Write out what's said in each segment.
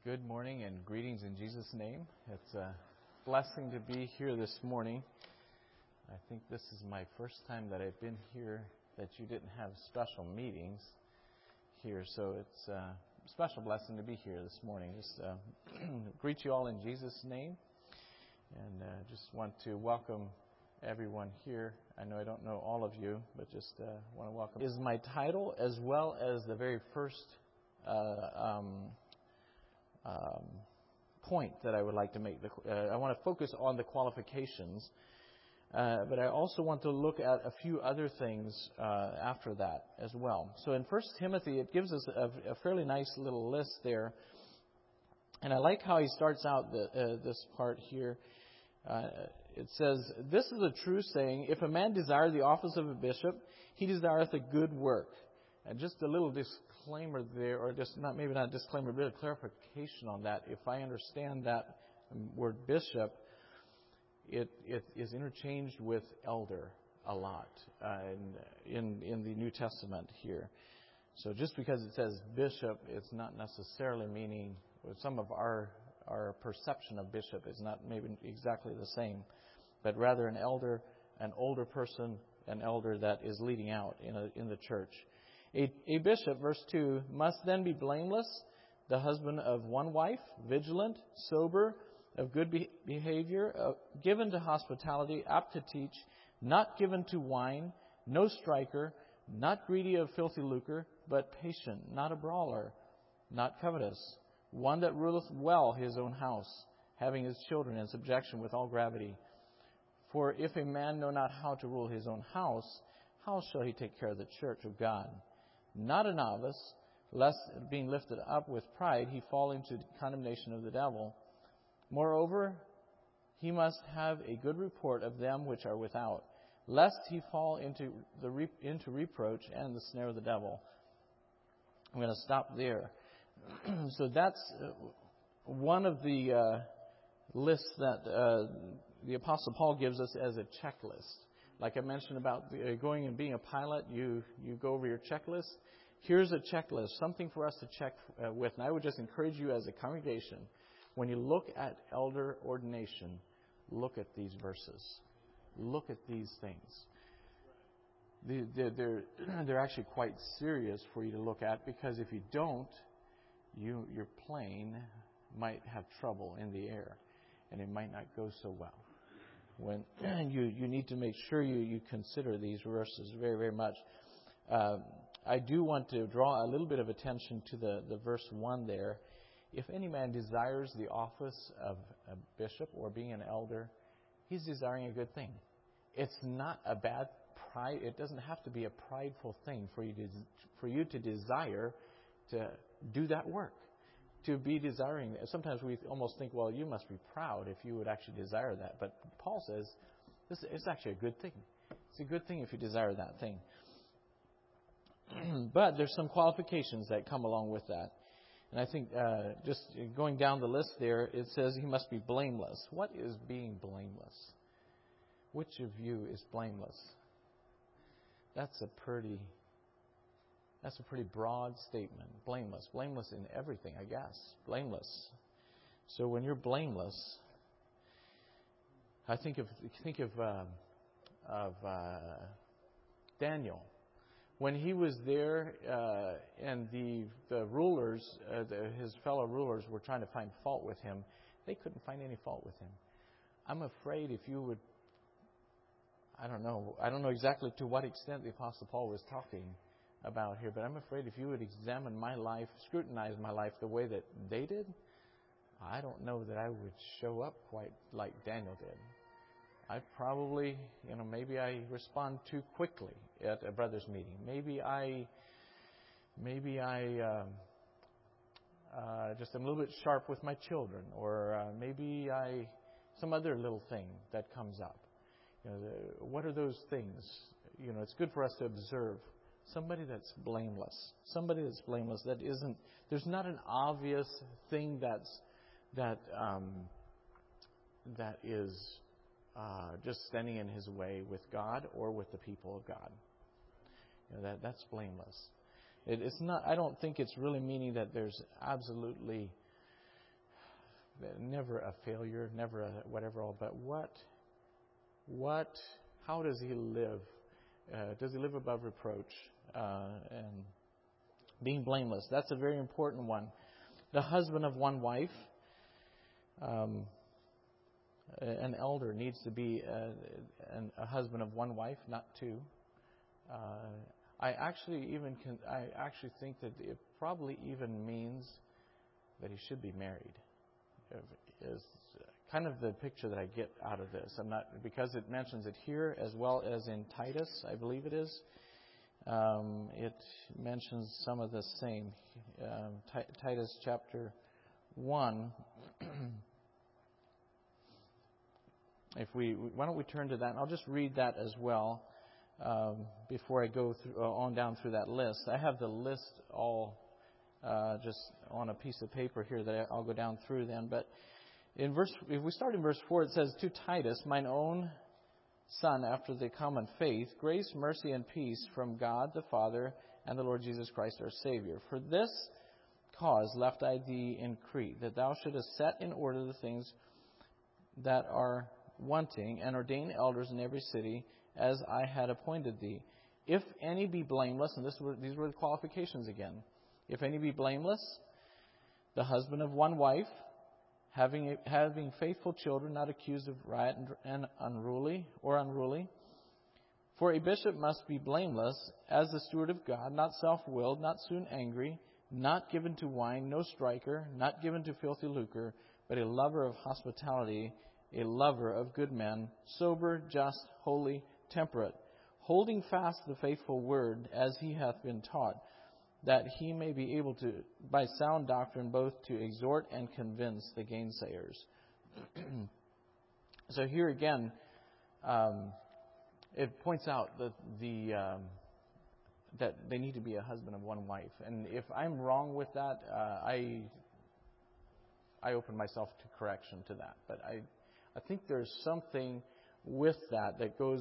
Good morning and greetings in Jesus' name. It's a blessing to be here this morning. I think this is my first time that I've been here that you didn't have special meetings here, so it's a special blessing to be here this morning. Just greet you all in Jesus' name, and just want to welcome everyone here. I know I don't know all of you, but just want to welcome. Is my title as well as the very first point that I would like to make. I want to focus on the qualifications, but I also want to look at a few other things after that as well. So in 1 Timothy, it gives us a fairly nice little list there, and I like how he starts out this part here. It says, "This is a true saying, if a man desire the office of a bishop, he desireth a good work." And just a little disclaimer there, or just maybe not a disclaimer, but a clarification on that. If I understand that word bishop, it is interchanged with elder a lot in the New Testament here. So just because it says bishop, it's not necessarily meaning, some of our perception of bishop is not maybe exactly the same, but rather an elder, an older person, an elder that is leading out in the church. A bishop, verse 2, must then be blameless, the husband of one wife, vigilant, sober, of good behavior, given to hospitality, apt to teach, not given to wine, no striker, not greedy of filthy lucre, but patient, not a brawler, not covetous, one that ruleth well his own house, having his children in subjection with all gravity. For if a man know not how to rule his own house, how shall he take care of the church of God? Not a novice, lest being lifted up with pride, he fall into condemnation of the devil. Moreover, he must have a good report of them which are without, lest he fall into reproach and the snare of the devil. I'm going to stop there. So that's one of the lists that the Apostle Paul gives us as a checklist. Like I mentioned about going and being a pilot, you go over your checklist. Here's a checklist, something for us to check with. And I would just encourage you as a congregation, when you look at elder ordination, look at these verses. Look at these things. They're actually quite serious for you to look at, because if you don't, your plane might have trouble in the air, and it might not go so well. When you need to make sure you consider these verses very, very much. I do want to draw a little bit of attention to the verse 1 there. If any man desires the office of a bishop or being an elder, he's desiring a good thing. It's not a bad pride. It doesn't have to be a prideful thing for you to desire to do that work. To be desiring. Sometimes we almost think, well, you must be proud if you would actually desire that. But Paul says it's actually a good thing. It's a good thing if you desire that thing. But there's some qualifications that come along with that. And I think just going down the list there, it says he must be blameless. What is being blameless? Which of you is blameless? That's a pretty broad statement. Blameless. Blameless in everything, I guess. Blameless. So when you're blameless, I think of Daniel. When he was there and the rulers, his fellow rulers were trying to find fault with him, they couldn't find any fault with him. I'm afraid if you would, I don't know exactly to what extent the Apostle Paul was talking about here, but I'm afraid if you would examine my life, scrutinize my life the way that they did, I don't know that I would show up quite like Daniel did. I probably, maybe I respond too quickly at a brother's meeting. Maybe I just am a little bit sharp with my children, or maybe some other little thing that comes up. What are those things? It's good for us to observe somebody that's blameless. Somebody that's blameless. That isn't. There's not an obvious thing that is just standing in his way with God or with the people of God. That's blameless. It's not. I don't think it's really meaning that there's absolutely never a failure, never a whatever all, but how does he live? Does he live above reproach and being blameless? That's a very important one. The husband of one wife, an elder needs to be a husband of one wife, not two. I actually think that it probably even means that he should be married. Is kind of the picture that I get out of this. I'm not, because it mentions it here as well as in Titus, I believe it is. It mentions some of the same. Titus chapter 1. Why don't we turn to that? And I'll just read that as well before I go on down through that list. I have the list all just on a piece of paper here that I'll go down through then. But if we start in verse 4, it says, "To Titus, mine own son, after the common faith, grace, mercy, and peace from God the Father and the Lord Jesus Christ our Savior. For this cause left I thee in Crete, that thou shouldest set in order the things that are wanting, and ordain elders in every city, as I had appointed thee. If any be blameless," and these were the qualifications again. "If any be blameless, the husband of one wife, having faithful children, not accused of riot and unruly. For a bishop must be blameless, as the steward of God, not self-willed, not soon angry, not given to wine, no striker, not given to filthy lucre, but a lover of hospitality, a lover of good men, sober, just, holy, temperate, holding fast the faithful word as he hath been taught, that he may be able to, by sound doctrine, both to exhort and convince the gainsayers." So here again, it points out that that they need to be a husband of one wife. And if I'm wrong with that, I open myself to correction to that. But I think there's something with that goes.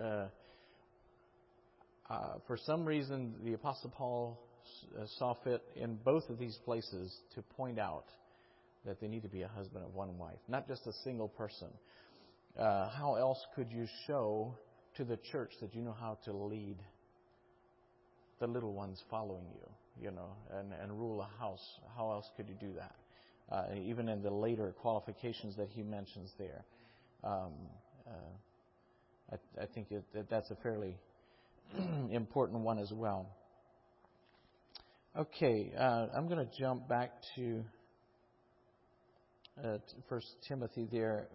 For some reason, the Apostle Paul saw fit in both of these places to point out that they need to be a husband of one wife, not just a single person. How else could you show to the church that you know how to lead the little ones following you, and rule a house? How else could you do that? Even in the later qualifications that he mentions there. I think that's a fairly important one as well. Okay, I'm going to jump back to 1 Timothy there.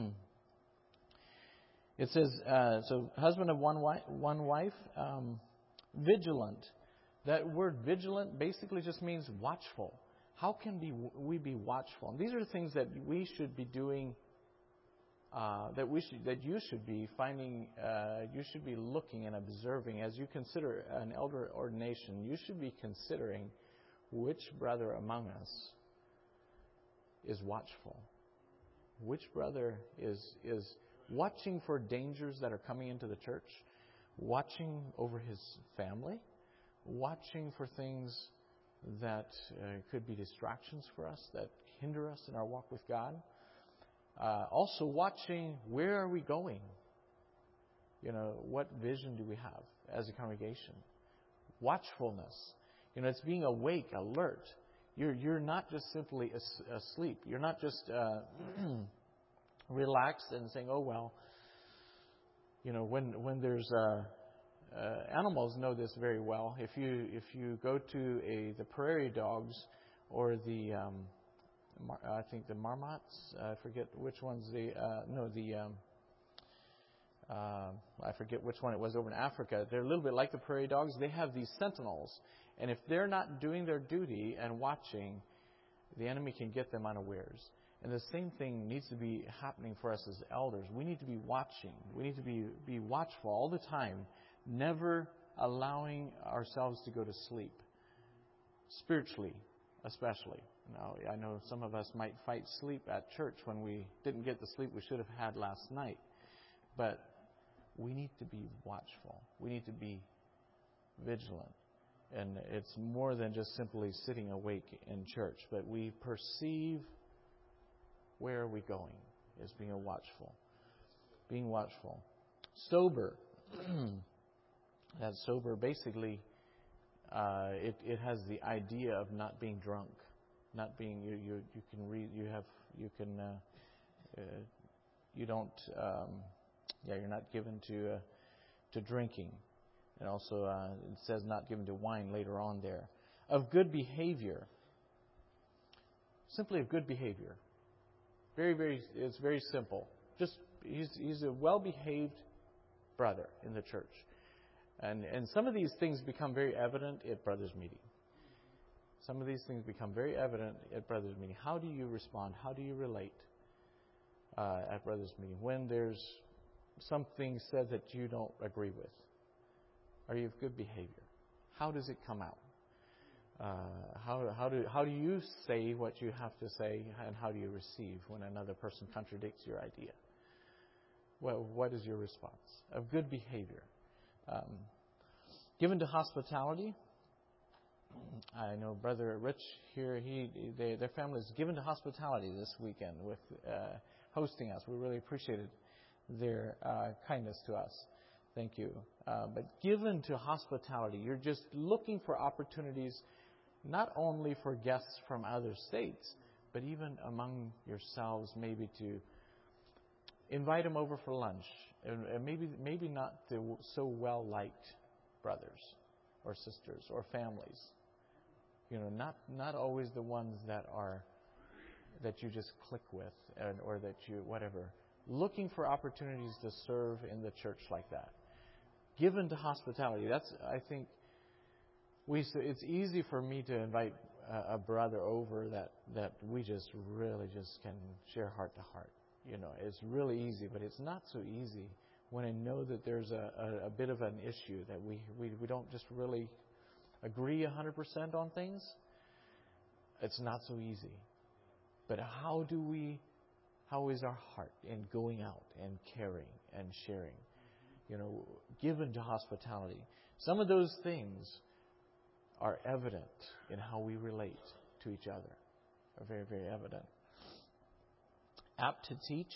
It says, so husband of one wife, vigilant. That word vigilant basically just means watchful. How can we be watchful? And these are things that we should be doing. That you should be finding, you should be looking and observing as you consider an elder ordination. You should be considering which brother among us is watchful, which brother is watching for dangers that are coming into the church, watching over his family, watching for things that could be distractions for us, that hinder us in our walk with God. Also watching, where are we going? What vision do we have as a congregation? Watchfulness. It's being awake, alert. You're not just simply asleep. You're not just relaxed and saying, "Oh well." When there's animals know this very well. If you go to the prairie dogs or the I think the marmots, I forget which one's I forget which one it was over in Africa. They're a little bit like the prairie dogs. They have these sentinels. And if they're not doing their duty and watching, the enemy can get them unawares. And the same thing needs to be happening for us as elders. We need to be watching. We need to be watchful all the time, never allowing ourselves to go to sleep, spiritually especially. Now, I know some of us might fight sleep at church when we didn't get the sleep we should have had last night. But we need to be watchful. We need to be vigilant. And it's more than just simply sitting awake in church. But we perceive Where are we going? Is being watchful. Being watchful. Sober. That sober, basically, it has the idea of not being drunk, not being you can read you don't you're not given to drinking, and also it says not given to wine later on there. Of good behavior, simply of good behavior. It's very simple. Just he's a well-behaved brother in the church. And some of these things become very evident at brothers' meeting. Some of these things become very evident at brothers' meeting. How do you respond? How do you relate at brothers' meeting when there's something said that you don't agree with? Are you of good behavior? How does it come out? How do you say what you have to say, and how do you receive when another person contradicts your idea? Well, what is your response? Of good behavior. Given to hospitality. I know Brother Rich here, their family is given to hospitality this weekend with hosting us. We really appreciated their kindness to us. Thank you. But given to hospitality, you're just looking for opportunities not only for guests from other states, but even among yourselves, maybe to invite them over for lunch. And maybe not the so well-liked brothers or sisters or families. Not always the ones that you just click with or that you whatever. Looking for opportunities to serve in the church like that. Given to hospitality. That's, I think, it's easy for me to invite a brother over that we just really just can share heart to heart. It's really easy, but it's not so easy when I know that there's a bit of an issue that we don't just really agree 100% on things. It's not so easy. But how is our heart in going out and caring and sharing? Given to hospitality. Some of those things are evident in how we relate to each other. Are very, very evident. Apt to teach.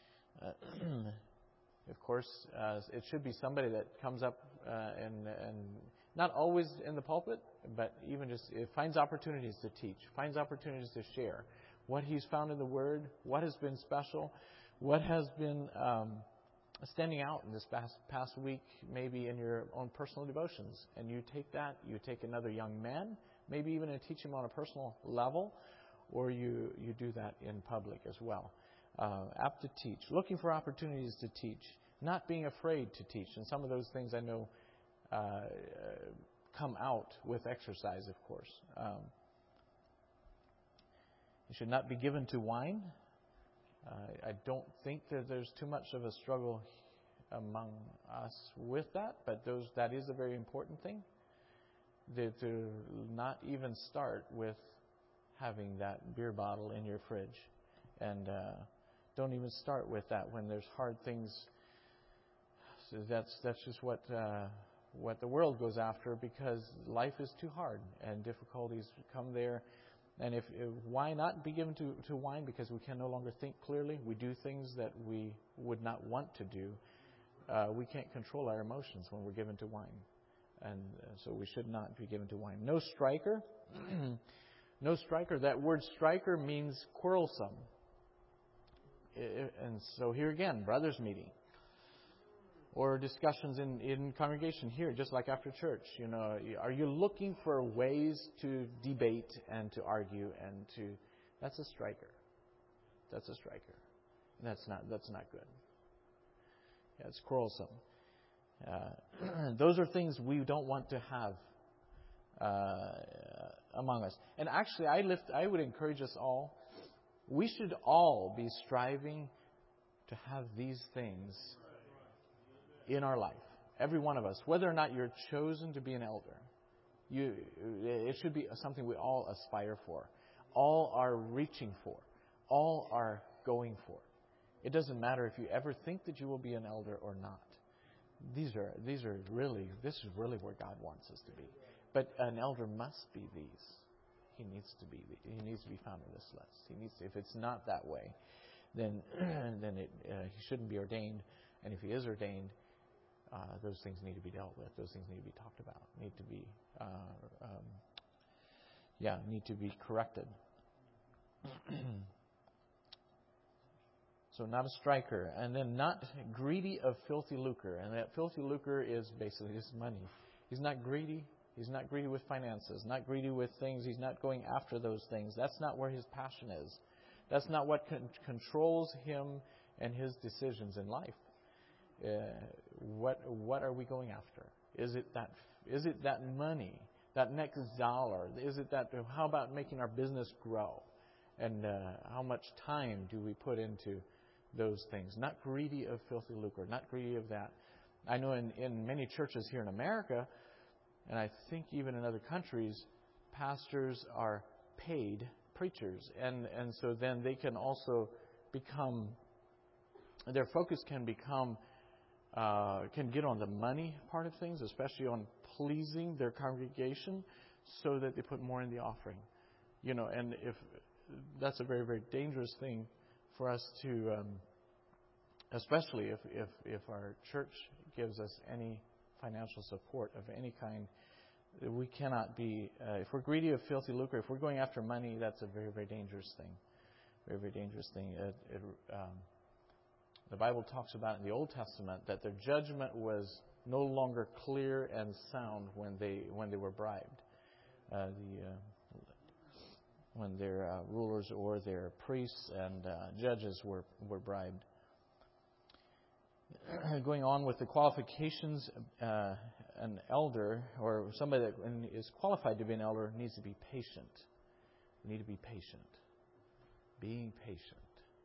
Of course, it should be somebody that comes up and not always in the pulpit, but even just finds opportunities to teach, finds opportunities to share what he's found in the Word, what has been special, what has been standing out in this past week, maybe in your own personal devotions. And you take that, you take another young man, maybe even and teach him on a personal level, or you do that in public as well. Apt to teach, looking for opportunities to teach, not being afraid to teach. And some of those things I know come out with exercise, of course. You should not be given to wine. I don't think that there's too much of a struggle among us with that, but that is a very important thing. To not even start with having that beer bottle in your fridge, and don't even start with that when there's hard things. So that's just what the world goes after, because life is too hard and difficulties come there. And if why not be given to wine? Because we can no longer think clearly. We do things that we would not want to do. We can't control our emotions when we're given to wine. And so we should not be given to wine. No striker. No striker. That word striker means quarrelsome. And so here again, brothers meeting. Or discussions in congregation here, just like after church. Are you looking for ways to debate and to argue that's a striker. That's a striker. That's not good. Yeah, it's quarrelsome. Those are things we don't want to have among us. And actually, I would encourage us all. We should all be striving to have these things in our life, every one of us, whether or not you're chosen to be an elder. It should be something we all aspire for, all are reaching for, all are going for. It doesn't matter if you ever think that you will be an elder or not. This is really where God wants us to be. But an elder must be these. he needs to be found in this list. If it's not that way, then he shouldn't be ordained. And if he is ordained, those things need to be dealt with. Those things need to be talked about. Need to be corrected. So not a striker, and then not greedy of filthy lucre. And that filthy lucre is basically just money. He's not greedy. He's not greedy with finances, not greedy with things. He's not going after those things. That's not where his passion is. That's not what controls him and his decisions in life. What are we going after? Is it that money, that next dollar? Is it that? How about making our business grow? And how much time do we put into those things? Not greedy of filthy lucre, not greedy of that. I know in many churches here in America, and I think even in other countries, pastors are paid preachers. And so then they can also become, their focus can get on the money part of things, especially on pleasing their congregation, so that they put more in the offering. And if that's a very, very dangerous thing for us to, especially if our church gives us any financial support of any kind. We cannot be, if we're greedy of filthy lucre, if we're going after money, that's a very, very dangerous thing. Very, very dangerous thing. The Bible talks about in the Old Testament that their judgment was no longer clear and sound when they were bribed. When their rulers or their priests and judges were bribed. Going on with the qualifications, an elder or somebody that is qualified to be an elder needs to be patient. We need to be patient. Being patient.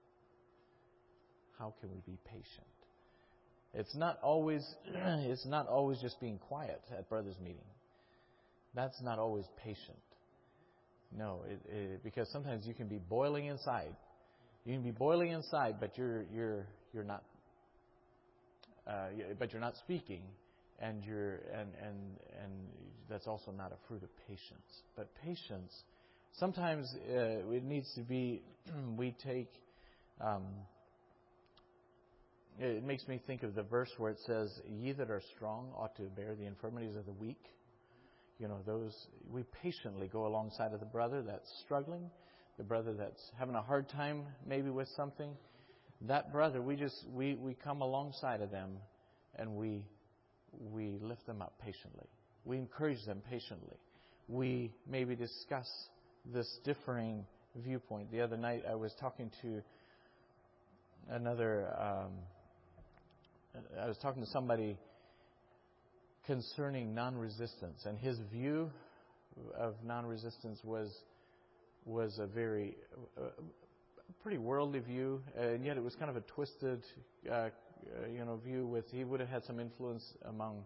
How can we be patient? It's not always just being quiet at brothers' meeting. That's not always patient. No, because sometimes you can be boiling inside. You can be boiling inside, but you're not. But you're not speaking, and that's also not a fruit of patience. But patience, sometimes it needs to be. We take. It makes me think of the verse where it says, "Ye that are strong ought to bear the infirmities of the weak." We patiently go alongside of the brother that's struggling, the brother that's having a hard time maybe with something. That brother, we come alongside of them, and we lift them up patiently. We encourage them patiently. We maybe discuss this differing viewpoint. The other night, I was talking to somebody concerning non-resistance, and his view of non-resistance was a very pretty worldly view, and yet it was kind of a twisted, view. He would have had some influence among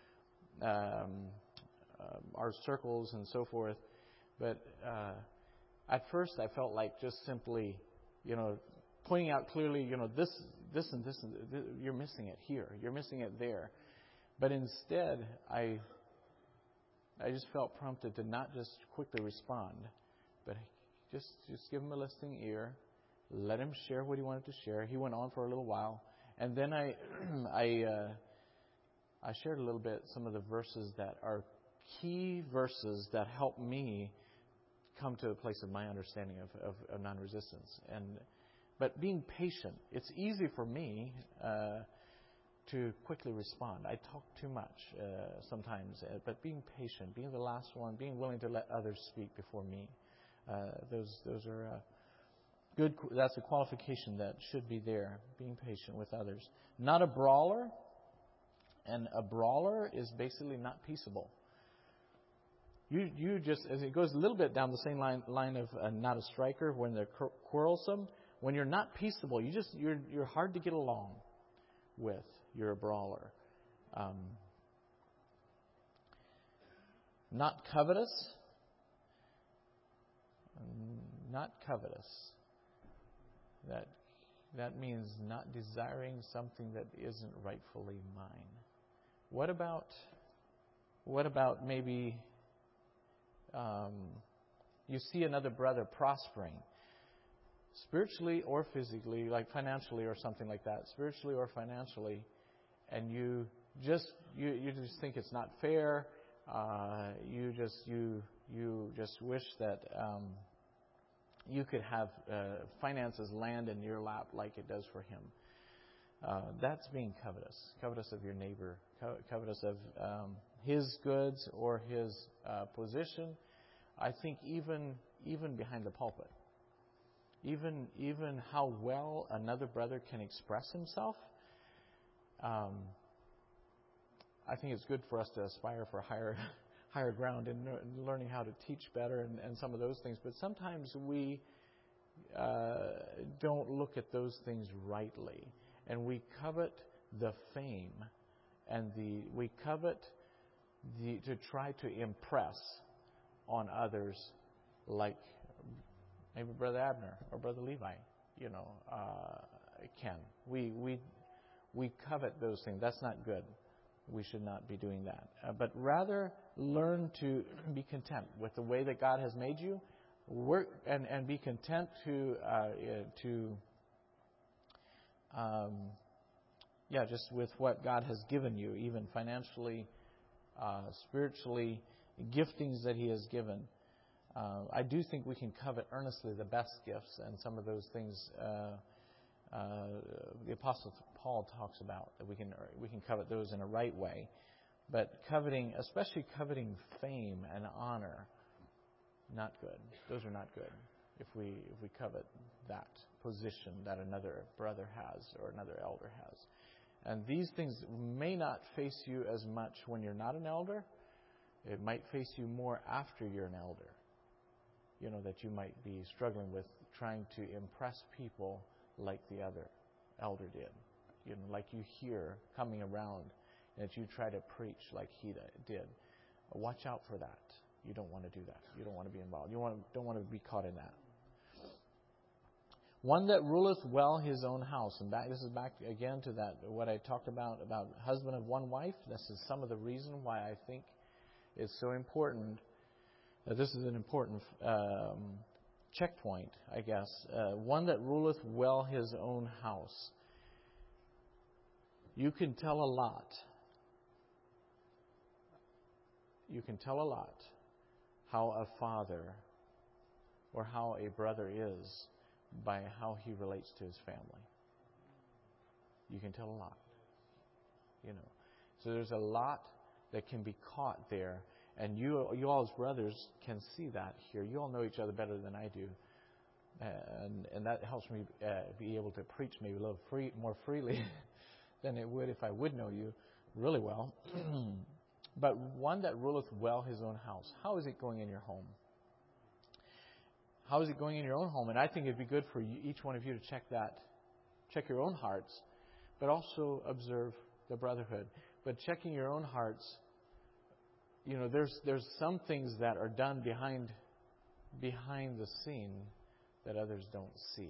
our circles and so forth. But at first, I felt like just simply, pointing out clearly, this and this, you're missing it here, you're missing it there. But instead, I just felt prompted to not just quickly respond, but just give him a listening ear. Let him share what he wanted to share. He went on for a little while, and then I shared a little bit some of the verses that are key verses that help me come to a place of my understanding of non-resistance. But being patient, it's easy for me to quickly respond. I talk too much sometimes, but being patient, being the last one, being willing to let others speak before me, those are. Good. That's a qualification that should be there. Being patient with others. Not a brawler. And a brawler is basically not peaceable. You just, as it goes a little bit down the same line of not a striker, when they're quarrelsome. When you're not peaceable, you're hard to get along with. You're a brawler. Not covetous. Not covetous. That means not desiring something that isn't rightfully mine. What about maybe You see another brother prospering, spiritually or physically, like financially or something like that, spiritually or financially, and you just think it's not fair. You just wish that you could have finances land in your lap like it does for him. That's being covetous of your neighbor, covetous of his goods or his position. I think even behind the pulpit, even how well another brother can express himself. I think it's good for us to aspire for higher ground in learning how to teach better and some of those things. But sometimes we don't look at those things rightly, and we covet the fame, and we covet to try to impress on others, like maybe Brother Abner or Brother Levi, can. We covet those things. That's not good. We should not be doing that. But rather learn to be content with the way that God has made you. Work and be content just with what God has given you, even financially, spiritually, giftings that He has given. I do think we can covet earnestly the best gifts, and some of those things the Apostle Paul talks about, that we can covet those in a right way. But especially coveting fame and honor, not good. Those are not good. If we covet that position that another brother has or another elder has. And these things may not face you as much when you're not an elder. It might face you more after you're an elder. That you might be struggling with trying to impress people like the other elder did. Like you hear coming around, and that you try to preach like he did. Watch out for that. You don't want to do that. You don't want to be involved. Don't want to be caught in that. One that ruleth well his own house. And this is back again to that, what I talked about husband of one wife. This is some of the reason why I think it's so important. This is an important checkpoint, I guess. One that ruleth well his own house. You can tell a lot. You can tell a lot how a father or how a brother is by how he relates to his family. You can tell a lot. So there's a lot that can be caught there. And you all as brothers can see that here. You all know each other better than I do. And that helps me be able to preach maybe a little more freely than it would if I would know you really well. But one that ruleth well his own house. How is it going in your home? How is it going in your own home? And I think it'd be good for each one of you to check your own hearts, but also observe the brotherhood. But checking your own hearts, there's some things that are done behind the scene that others don't see.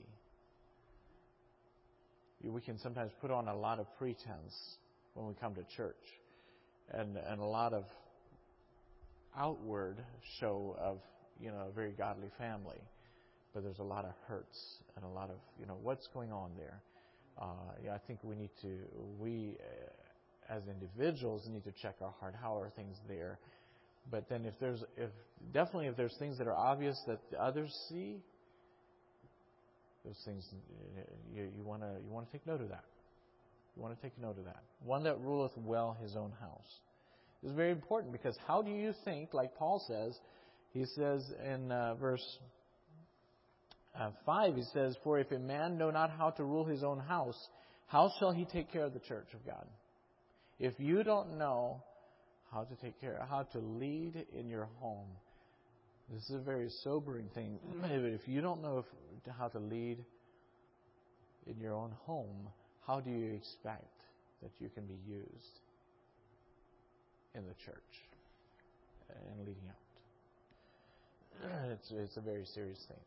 We can sometimes put on a lot of pretense when we come to church, and a lot of outward show of a very godly family, but there's a lot of hurts and a lot of what's going on there. I think we as individuals need to check our heart. How are things there? But then if there's things that are obvious that the others see, those things you want to take note of that. You want to take note of that. One that ruleth well his own house. This is very important, because how do you think, like Paul says, he says in verse 5, he says, "For if a man know not how to rule his own house, how shall he take care of the church of God?" If you don't know how to lead in your home, this is a very sobering thing. If you don't know how to lead in your own home, how do you expect that you can be used in the church and leading out? It's a very serious thing.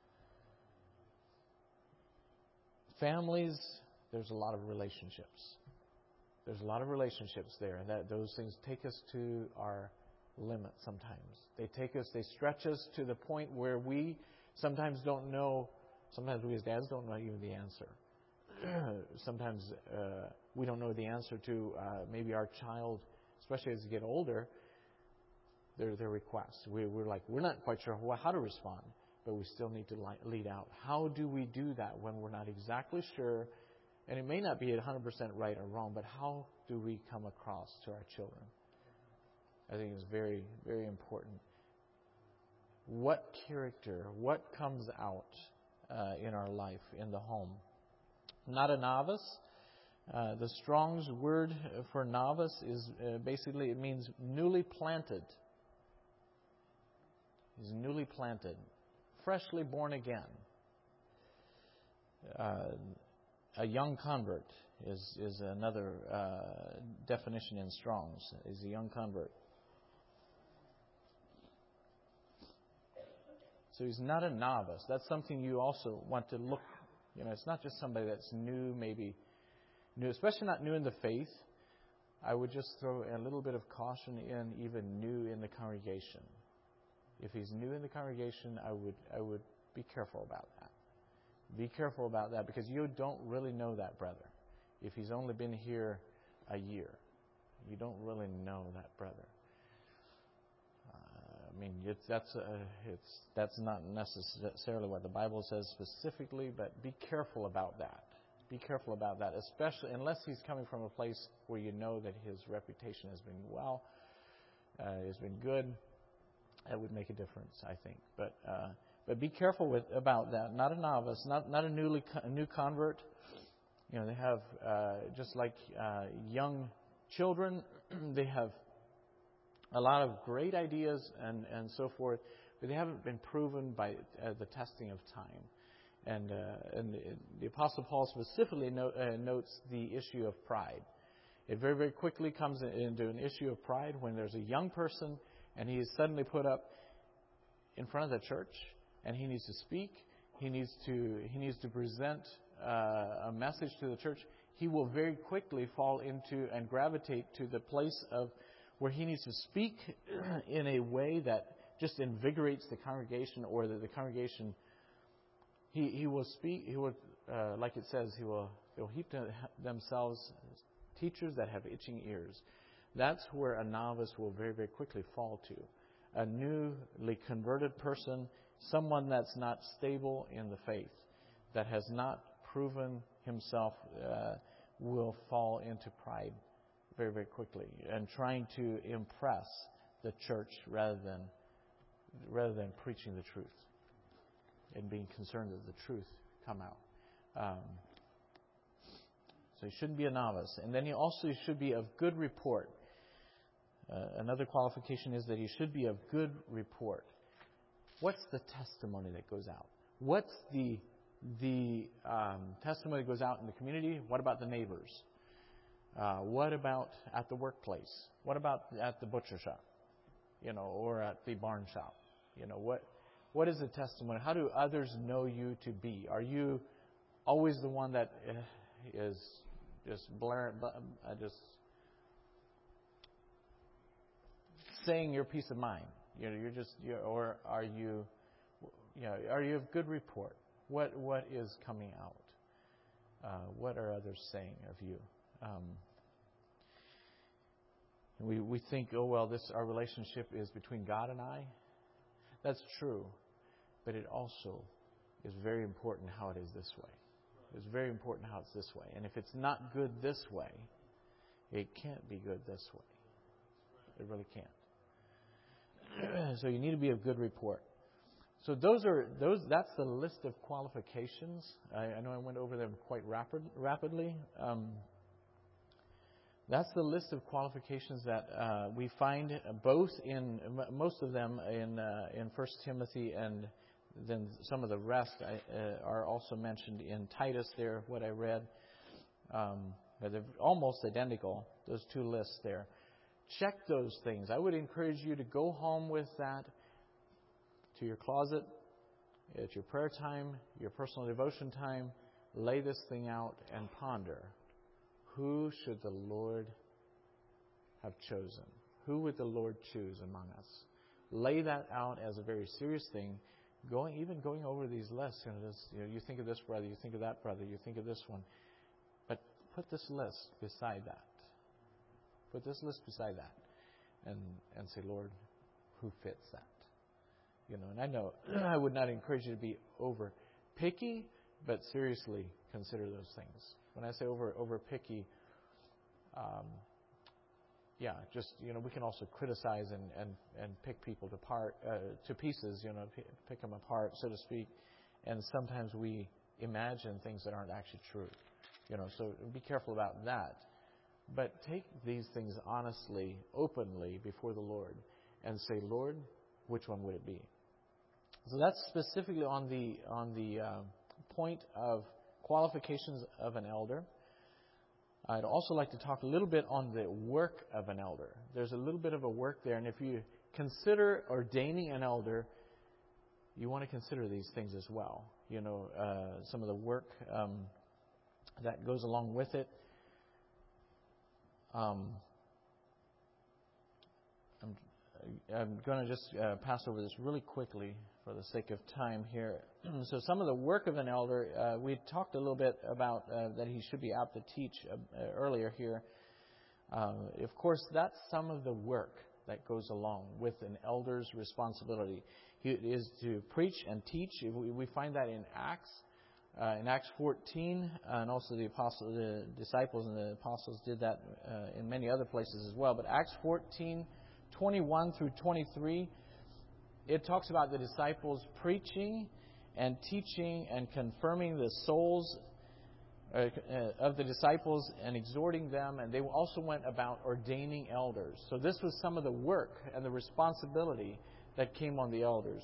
Families, there's a lot of relationships. There's a lot of relationships there, and that those things take us to our limit sometimes. They stretch us to the point where we sometimes don't know, sometimes we as dads don't know even the answer. Sometimes we don't know the answer to maybe our child, especially as they get older, their requests. We're not quite sure how to respond, but we still need to lead out. How do we do that when we're not exactly sure? And it may not be 100% right or wrong, but how do we come across to our children? I think it's very, very important. What character, what comes out in our life, in the home? Not a novice. The Strong's word for novice is basically, it means newly planted. He's newly planted, freshly born again. A young convert is another definition in Strong's, is a young convert. So he's not a novice. That's something you also want to look, it's not just somebody that's new, maybe new, especially not new in the faith. I would just throw a little bit of caution in, even new in the congregation. If he's new in the congregation, I would be careful about that. Be careful about that, because you don't really know that brother. If he's only been here a year, you don't really know that brother. That's not necessarily what the Bible says specifically, but be careful about that. Be careful about that, especially unless he's coming from a place where you know that his reputation has been good. That would make a difference, I think. But be careful about that. Not a novice, not a new convert. They have just like young children, they have a lot of great ideas and so forth, but they haven't been proven by the testing of time. And the Apostle Paul specifically notes the issue of pride. It very, very quickly comes into an issue of pride when there's a young person and he is suddenly put up in front of the church and he needs to speak. He needs to present a message to the church. He will very quickly fall into and gravitate to the place of where he needs to speak in a way that just invigorates the congregation, or that the congregation, he will speak, like it says, they'll heap to themselves teachers that have itching ears. That's where a novice will very, very quickly fall to. A newly converted person, someone that's not stable in the faith, that has not proven himself, will fall into pride very, very quickly, and trying to impress the church rather than preaching the truth and being concerned that the truth come out. So he shouldn't be a novice. And then he also should be of good report. Another qualification is that he should be of good report. What's the testimony that goes out? What's the testimony that goes out in the community? What about the neighbors? What about at the workplace? What about at the butcher shop? Or at the barn shop? What is the testimony? How do others know you to be? Are you always the one that is just saying your peace of mind? Or are you of good report? What is coming out? What are others saying of you? We think, our relationship is between God and I. That's true, but it also is very important how it is this way. It's very important how it's this way. And if it's not good this way, it can't be good this way. It really can't. So you need to be of good report. So that's the list of qualifications. I know I went over them quite rapidly. That's the list of qualifications that we find both in most of them in 1 Timothy, and then some of the rest are also mentioned in Titus there, what I read. But they're almost identical, those two lists there. Check those things. I would encourage you to go home with that to your closet, at your prayer time, your personal devotion time. Lay this thing out and ponder. Who should the Lord have chosen? Who would the Lord choose among us? Lay that out as a very serious thing. Going over these lists. You think of this brother, you think of that brother, you think of this one. But put this list beside that. Put this list beside that. And say, Lord, who fits that? And I know I would not encourage you to be over picky, but seriously consider those things. When I say over picky, we can also criticize and pick people to pieces, pick them apart, so to speak. And sometimes we imagine things that aren't actually true. So be careful about that. But take these things honestly, openly before the Lord and say, Lord, which one would it be? So that's specifically on the point of qualifications of an elder. I'd also like to talk a little bit on the work of an elder. There's a little bit of a work there, and if you consider ordaining an elder, you want to consider these things as well. Some of the work that goes along with it. I'm going to just pass over this really quickly for the sake of time here. So some of the work of an elder, we talked a little bit about that he should be apt to teach earlier here. Of course, that's some of the work that goes along with an elder's responsibility. He is to preach and teach. We find that in Acts 14, and also the disciples and the apostles did that in many other places as well. But Acts 14, 21 through 23, it talks about the disciples preaching and teaching and confirming the souls of the disciples and exhorting them. And they also went about ordaining elders. So this was some of the work and the responsibility that came on the elders.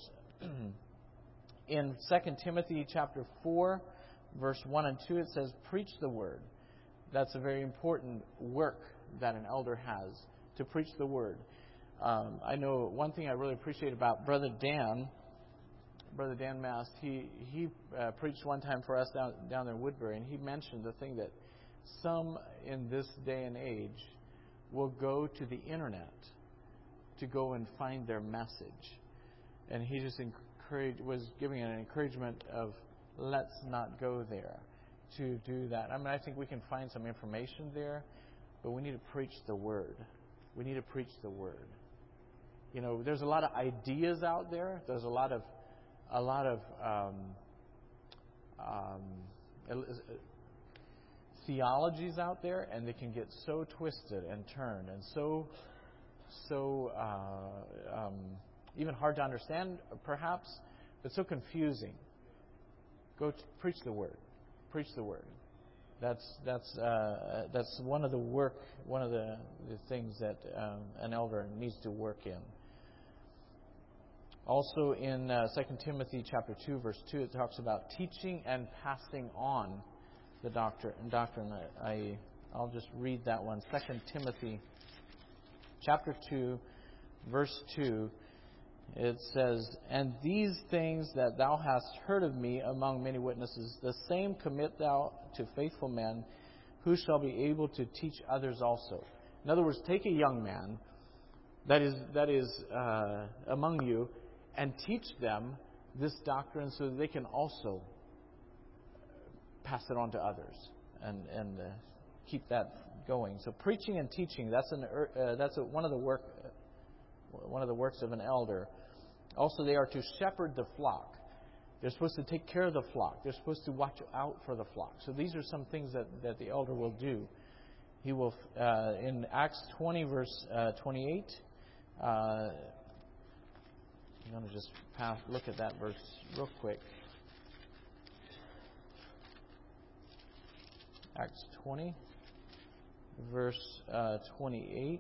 In 2 Timothy chapter 4, verse 1 and 2, it says, preach the word. That's a very important work that an elder has, to preach the word. I know one thing I really appreciate about Brother Dan Mast, he preached one time for us down there in Woodbury, and he mentioned the thing that some in this day and age will go to the internet to go and find their message. And he just was giving an encouragement of, let's not go there to do that. I mean, I think we can find some information there, but we need to preach the word. We need to preach the word. There's a lot of ideas out there. There's a lot of theologies out there, and they can get so twisted and turned and so even hard to understand, perhaps, but so confusing. Preach the word. Preach the word. That's one of the things that an elder needs to work in. Also in 2 Timothy chapter 2, verse 2, it talks about teaching and passing on the doctrine. I'll just read that one. 2 Timothy chapter 2, verse 2. It says, and these things that thou hast heard of me among many witnesses, the same commit thou to faithful men, who shall be able to teach others also. In other words, take a young man that is among you and teach them this doctrine so that they can also pass it on to others and keep that going. So preaching and teaching, that's one of the works of an elder. Also, they are to shepherd the flock. They're supposed to take care of the flock. They're supposed to watch out for the flock. So these are some things that the elder will do. He will, in Acts 20, verse 28, I'm going to just look at that verse real quick. Acts 20, verse 28.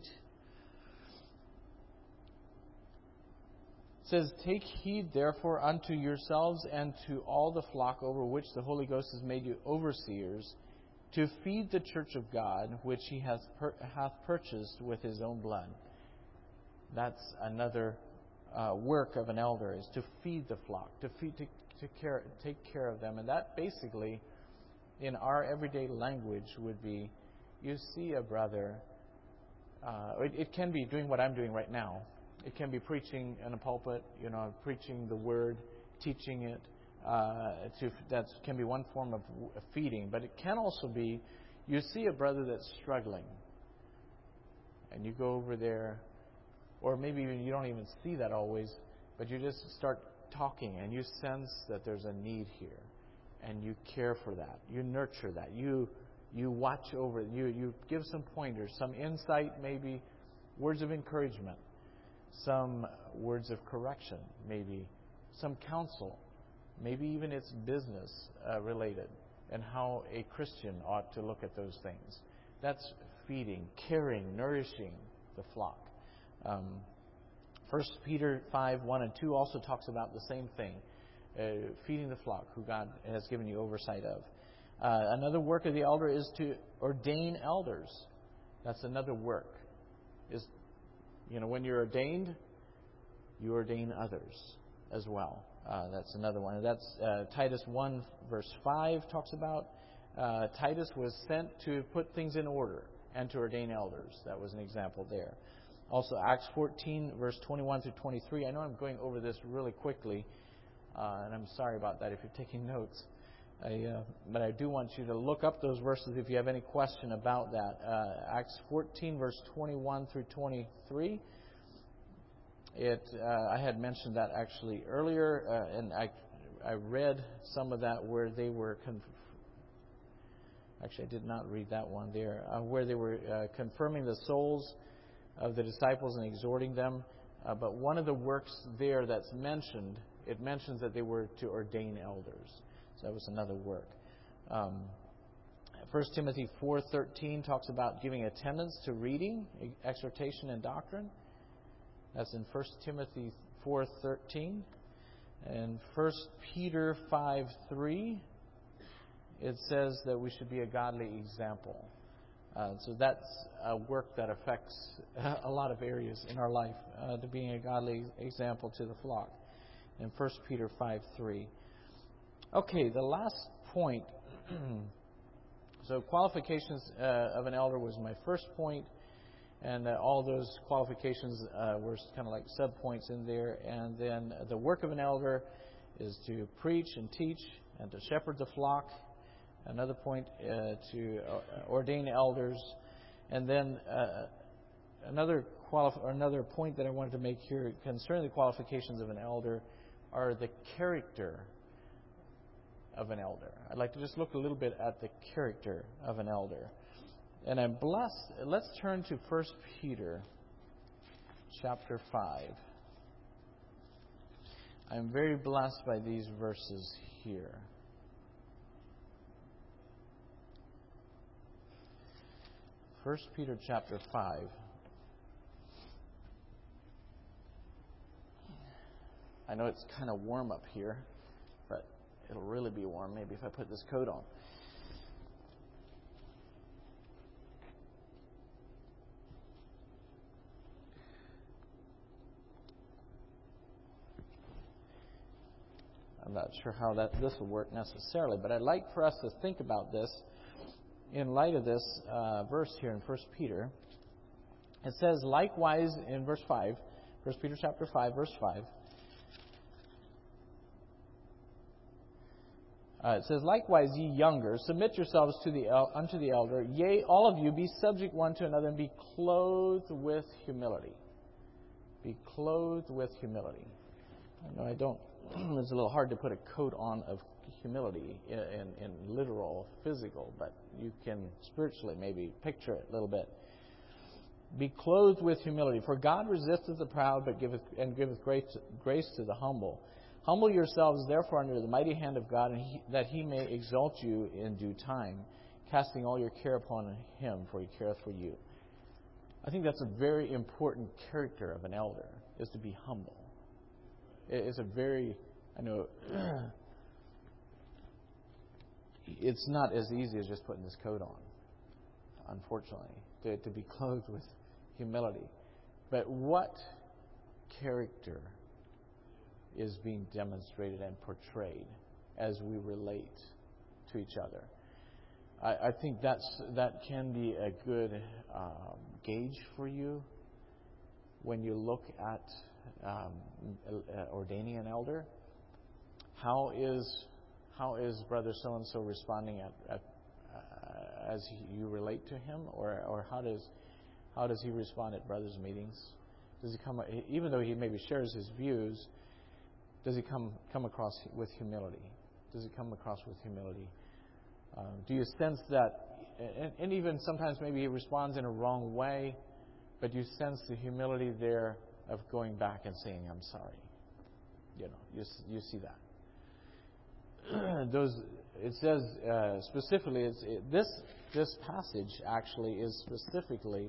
It says, take heed therefore unto yourselves and to all the flock over which the Holy Ghost has made you overseers, to feed the church of God, which he hath purchased with his own blood. That's another work of an elder, is to feed the flock, take care of them. And that basically, in our everyday language, would be, you see a brother It can be doing what I'm doing right now. It can be preaching in a pulpit, preaching the Word, teaching it. That can be one form of feeding. But it can also be, you see a brother that's struggling, and you go over there, or maybe you don't even see that always, but you just start talking, and you sense that there's a need here, and you care for that. You nurture that. You watch over it. You give some pointers, some insight, maybe words of encouragement, some words of correction, maybe some counsel, maybe even it's business related, and how a Christian ought to look at those things. That's feeding, caring, nourishing the flock. 1 Peter 5, 1 and 2 also talks about the same thing, feeding the flock who God has given you oversight of. Another work of the elder is to ordain elders. That's another work. When you're ordained, you ordain others as well. That's another one. That's Titus 1 verse 5 talks about. Titus was sent to put things in order and to ordain elders. That was an example there. Also, Acts 14 verse 21 through 23. I know I'm going over this really quickly, and I'm sorry about that if you're taking notes. But I do want you to look up those verses if you have any question about that. Acts 14 verse 21 through 23. I had mentioned that actually earlier, and I read some of that where they were. Actually, I did not read that one there. Where they were confirming the souls of the disciples and exhorting them. But one of the works there that's mentioned, it mentions that they were to ordain elders. So that was another work. 1 Timothy 4:13 talks about giving attendance to reading, exhortation, and doctrine. That's in 1 Timothy 4:13. And 1 Peter 5:3, it says that we should be a godly example. So that's a work that affects a lot of areas in our life, to being a godly example to the flock. In 1 Peter 5:3. Okay, the last point. So qualifications of an elder was my first point. And all those qualifications were kind of like sub-points in there. And then the work of an elder is to preach and teach and to shepherd the flock. Another point, to ordain elders. And then another point that I wanted to make here concerning the qualifications of an elder are the character of an elder. I'd like to just look a little bit at the character of an elder. And I'm blessed. Let's turn to 1 Peter chapter 5. I'm very blessed by these verses here. First Peter chapter 5. I know it's kind of warm up here, but it'll really be warm maybe if I put this coat on. I'm not sure how this will work necessarily, but I'd like for us to think about this in light of this verse here in 1 Peter. It says, likewise, in verse 5, 1 Peter chapter 5, verse 5, it says, likewise, ye younger, submit yourselves unto the elder. Yea, all of you, be subject one to another, and be clothed with humility. Be clothed with humility. I know I don't. It's a little hard to put a coat on of humility in literal, physical, but you can spiritually maybe picture it a little bit. Be clothed with humility, for God resisteth the proud, but giveth grace to the humble. Humble yourselves, therefore, under the mighty hand of God, that He may exalt you in due time, casting all your care upon Him, for He careth for you. I think that's a very important character of an elder, is to be humble. It's a very, I know, it's not as easy as just putting this coat on, unfortunately, to be clothed with humility. But what character is being demonstrated and portrayed as we relate to each other? I think that can be a good gauge for you when you look at ordaining an elder. How is Brother so and so responding as you relate to him, or how does he respond at brothers' meetings? Does he come, even though he maybe shares his views, does he come across with humility? Does he come across with humility? Do you sense that, and even sometimes maybe he responds in a wrong way, but you sense the humility there of going back and saying, "I'm sorry." You see that. It says specifically, this passage actually is specifically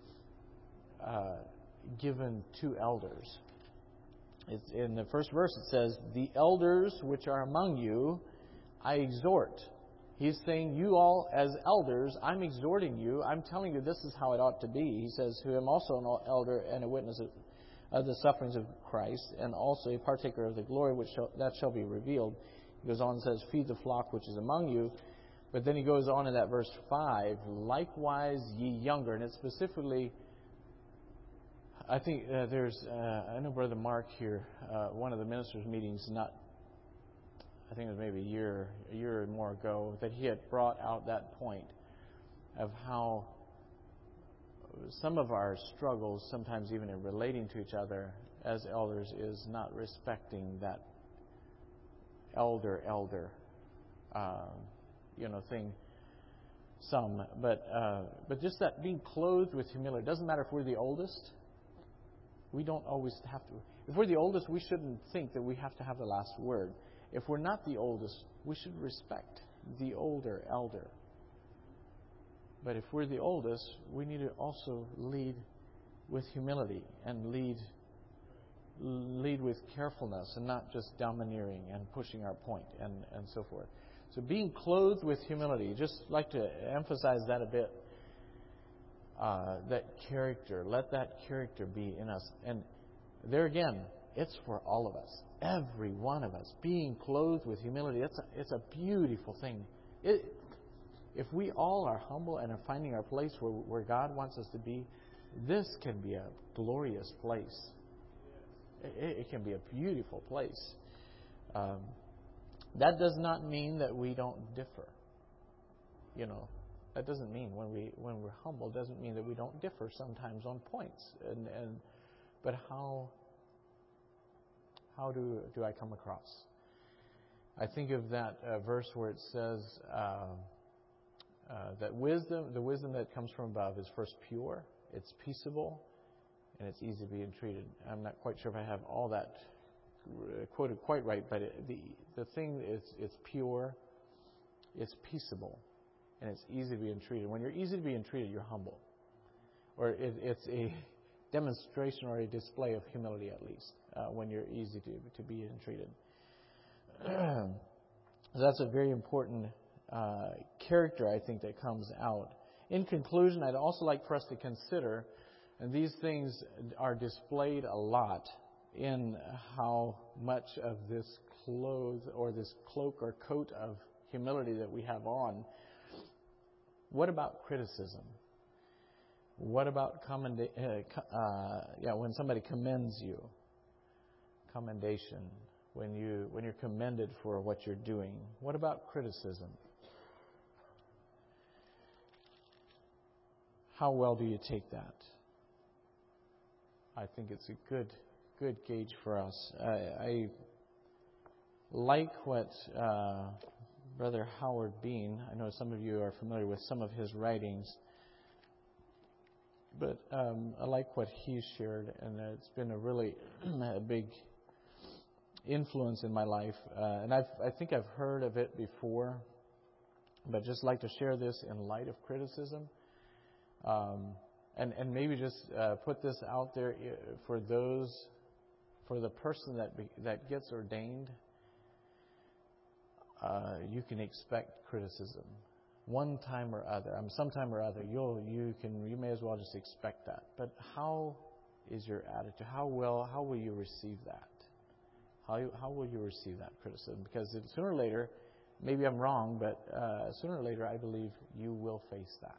given to elders. It's in the first verse it says, "The elders which are among you, I exhort." He's saying, you all as elders, I'm exhorting you. I'm telling you this is how it ought to be. He says, "Who am also an elder and a witness of the sufferings of Christ, and also a partaker of the glory that shall be revealed." He goes on and says, "Feed the flock which is among you." But then he goes on in that verse 5, "Likewise ye younger." And it's specifically, I think I know Brother Mark here, one of the ministers' meetings, I think it was maybe a year or more ago, that he had brought out that point of how some of our struggles, sometimes even in relating to each other as elders, is not respecting that elder thing. But just that being clothed with humility. It doesn't matter if we're the oldest. We don't always have to. If we're the oldest, we shouldn't think that we have to have the last word. If we're not the oldest, we should respect the older elder. But if we're the oldest, we need to also lead with humility and lead with carefulness, and not just domineering and pushing our point and so forth. So being clothed with humility, just like to emphasize that a bit. That character, let that character be in us. And there again, it's for all of us, every one of us, being clothed with humility. It's a beautiful thing. If we all are humble and are finding our place where God wants us to be, this can be a glorious place. It can be a beautiful place. That does not mean that we don't differ. That doesn't mean when we're humble, doesn't mean that we don't differ sometimes on points. But how do I come across? I think of that verse where it says that the wisdom that comes from above is first pure, it's peaceable, and it's easy to be entreated. I'm not quite sure if I have all that quoted quite right, but the thing is, it's pure, it's peaceable, and it's easy to be entreated. When you're easy to be entreated, you're humble. Or it's a demonstration or a display of humility, at least, when you're easy to be entreated. So that's a very important character, I think, that comes out. In conclusion, I'd also like for us to consider, and these things are displayed a lot in how much of this cloak or coat of humility that we have on. What about criticism? What about when somebody commends you? Commendation. When you're commended for what you're doing. What about criticism? How well do you take that? I think it's a good gauge for us. I like what Brother Howard Bean, I know some of you are familiar with some of his writings, but I like what he shared, and it's been a really a big influence in my life. And I think I've heard of it before, but just like to share this in light of criticism. And maybe just put this out there for the person that gets ordained. You can expect criticism, one time or other. Sometime or other, you may as well just expect that. But how is your attitude? How will you receive that? How will you receive that criticism? Because sooner or later, maybe I'm wrong, but sooner or later I believe you will face that.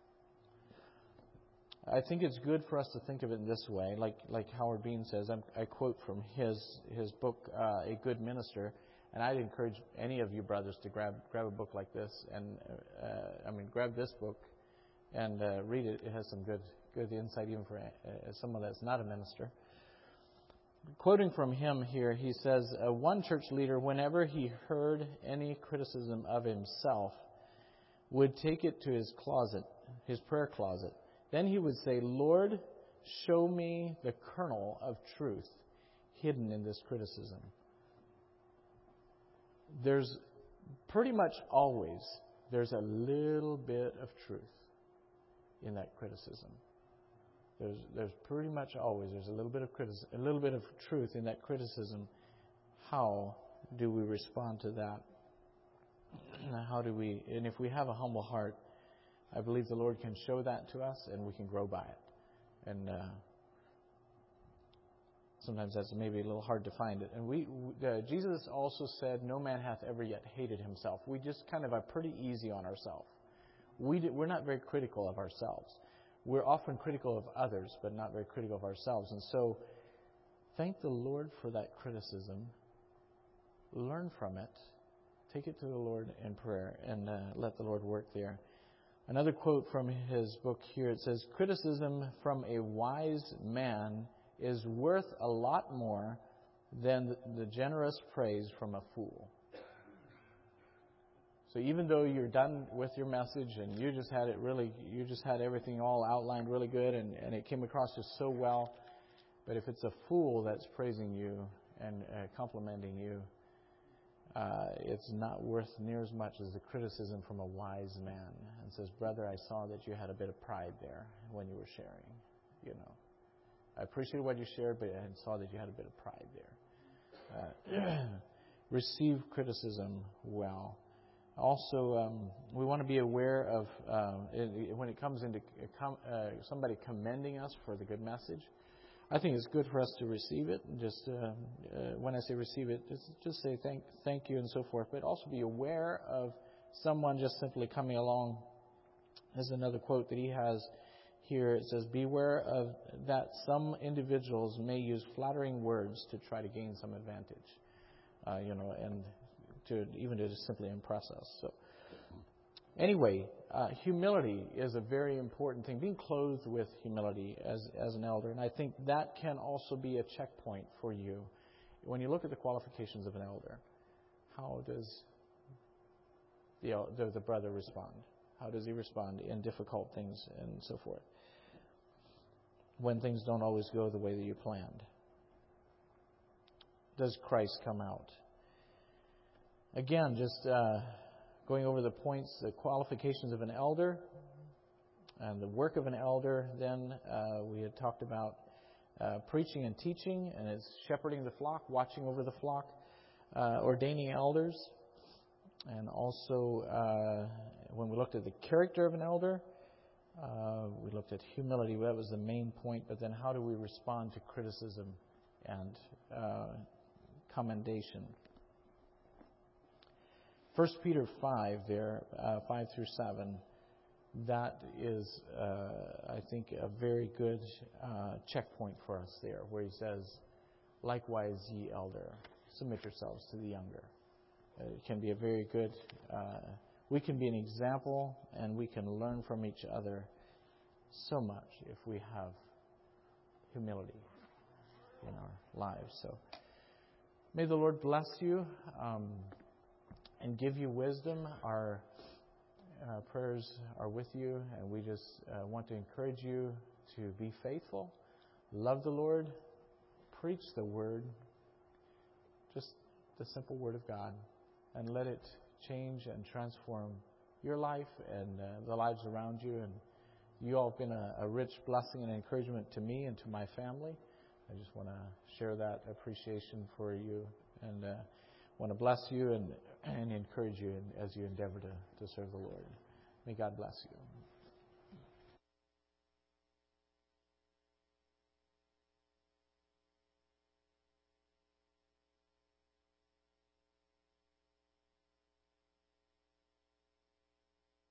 I think it's good for us to think of it in this way, like Howard Bean says. I quote from his book, A Good Minister, and I'd encourage any of you brothers to grab a book like this, and grab this book and read it. It has some good insight even for someone that's not a minister. Quoting from him here, he says, one church leader, whenever he heard any criticism of himself, would take it to his closet, his prayer closet. Then he would say, Lord, show me the kernel of truth hidden in this criticism. There's pretty much always, there's a little bit of truth in that criticism. There's pretty much always, there's a little bit of truth in that criticism. How do we respond to that? And if we have a humble heart, I believe the Lord can show that to us, and we can grow by it. And sometimes that's maybe a little hard to find it. And Jesus also said, "No man hath ever yet hated himself." We just kind of are pretty easy on ourselves. We're not very critical of ourselves. We're often critical of others, but not very critical of ourselves. And so, thank the Lord for that criticism. Learn from it. Take it to the Lord in prayer, and let the Lord work there. Another quote from his book here, it says, criticism from a wise man is worth a lot more than the generous praise from a fool. So even though you're done with your message and you just had everything all outlined really good and it came across just so well, but if it's a fool that's praising you and complimenting you, it's not worth near as much as the criticism from a wise man. And says, brother, I saw that you had a bit of pride there when you were sharing. I appreciated what you shared, but I saw that you had a bit of pride there. Receive criticism well. Also, we want to be aware of when it comes into somebody commending us for the good message. I think it's good for us to receive it. Just when I say receive it, just say thank you and so forth. But also be aware of someone just simply coming along. There's another quote that he has here. It says, "Beware of that some individuals may use flattering words to try to gain some advantage, and to just simply impress us." So, anyway, humility is a very important thing. Being clothed with humility as an elder. And I think that can also be a checkpoint for you. When you look at the qualifications of an elder, how does the brother respond? How does he respond in difficult things and so forth? When things don't always go the way that you planned. Does Christ come out? Again, just going over the points, the qualifications of an elder and the work of an elder. Then we had talked about preaching and teaching, and it's shepherding the flock, watching over the flock, ordaining elders. And also, when we looked at the character of an elder, we looked at humility. That was the main point. But then how do we respond to criticism and commendation? 1 Peter 5 there, 5 through 7, that is, I think, a very good checkpoint for us there, where he says, "Likewise, ye elder, submit yourselves to the younger." It can be a very good, we can be an example, and we can learn from each other so much if we have humility in our lives. So, may the Lord bless you. And give you wisdom. Our prayers are with you, and we just want to encourage you to be faithful, love the Lord, preach the Word, just the simple Word of God, and let it change and transform your life and the lives around you. And you all have been a rich blessing and encouragement to me and to my family. I just want to share that appreciation for you, and want to bless you and encourage you as you endeavor to serve the Lord. May God bless you.